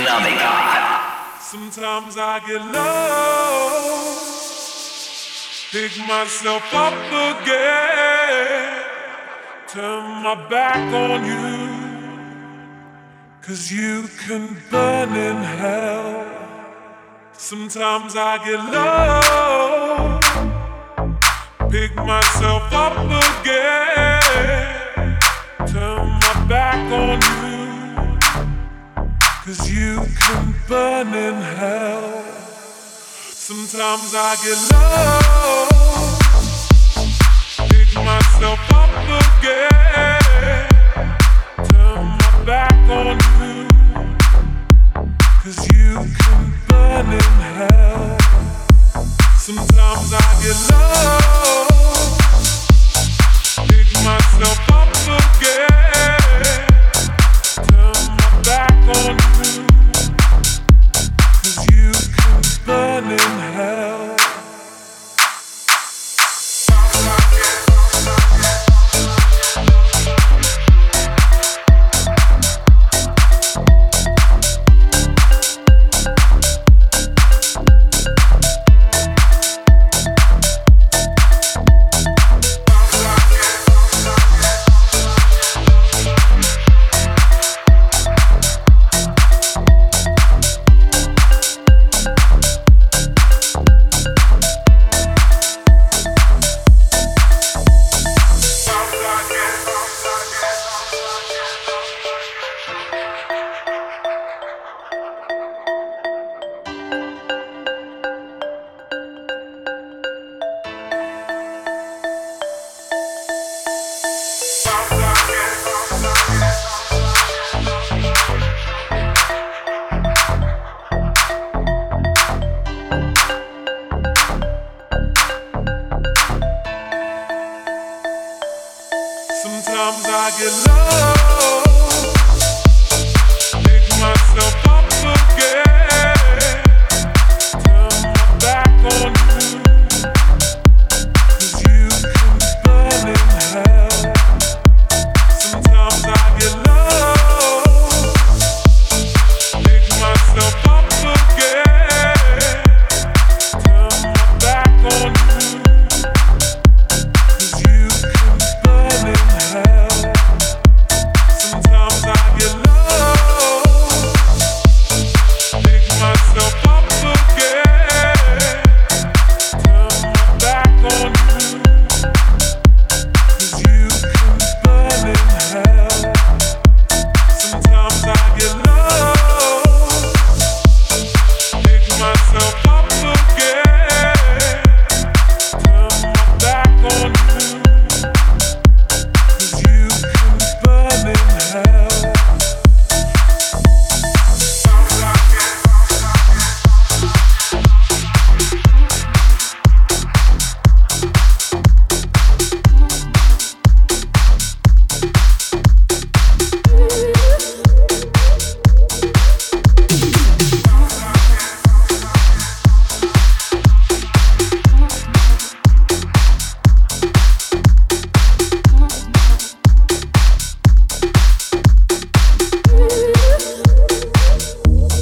Sometimes I get low, pick myself up again, turn my back on you, 'cause you can burn in hell. Sometimes I get low, pick myself up again, turn my back on you, 'cause you can burn in hell. Sometimes I get low, pick myself up again, turn my back on you.